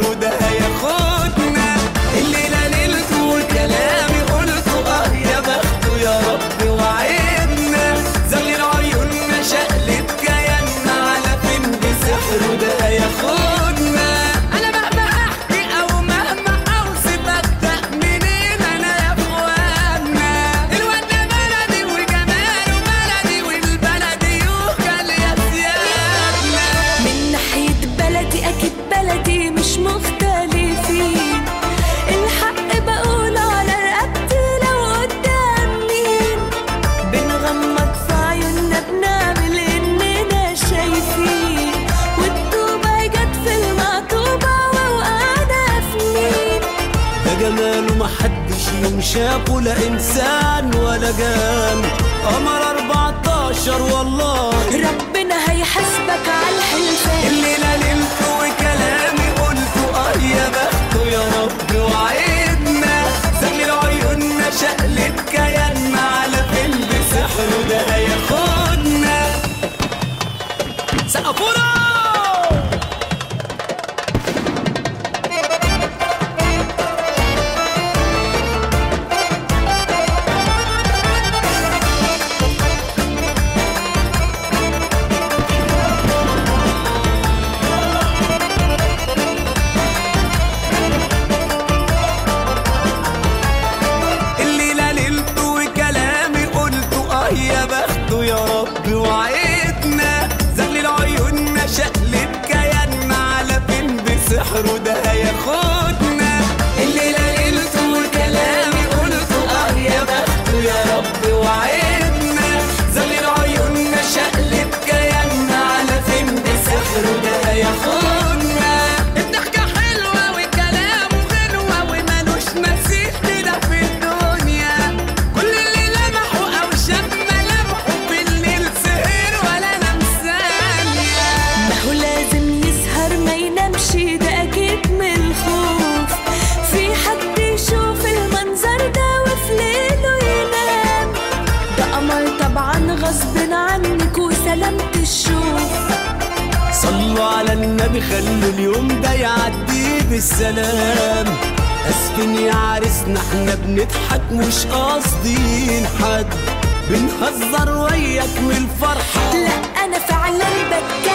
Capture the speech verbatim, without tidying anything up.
بسحره ده هياخدنا. الليلة ليلته وكلامي قلته اه يا بخته يا رب وعدنا. زغلل عيوننا شقلب كياننا على فين بسحره ده هياخدنا. انا مهما احكي او مهما اوصف ابدا منين انا يا اخوانا. الواد ده بلدي وجماله بلدي والبلدي يوكل يا سيادنا. من ناحية بلدي اكيد بلدي مش مختلفين. الحق بقول على رقبتي لو قدام مين. بنغمض في عيوننا بنعمل اننا شايفين. والطوبة جت في المقطوبة ووقعنا في مين. ده جماله محدش يوم شافه لا انسان ولا جان. قمر أربعتاشر والله ربنا هيحاسبك على الحلفان. الليلة ليلته وكلامي قلته اه يا بخته يا رب وعدنا. زغلل عيوننا شقلب كياننا على فين بسحره ده هياخدنا. سقفونا يا بخته يا رب وعدنا. زغلل عيوننا شقلب كياننا على فين بسحره ده هياخدنا. الليلة ليلته وكلامي قلته اه يا بخته يا رب وعدنا. زغلل عيوننا شقلب كياننا على فين بسحره ده هياخدنا. الضحكة حلوة وكلامه غنوة ومالوش مثيل كده في الدنيا. كل اللي لمحه او شاف ده أكيد من الخوف. في حد يشوف المنظر ده وفي ليله ينام. ده قمر طبعا غصب عنك وسلامة الشوف. صلوا على النبي خلوا اليوم ده يعدي بالسلام. اسفين يا عريسنا احنا بنضحك مش قاصدين حد. بنهزر وياك من الفرحة. لا أنا فعلا بتكلم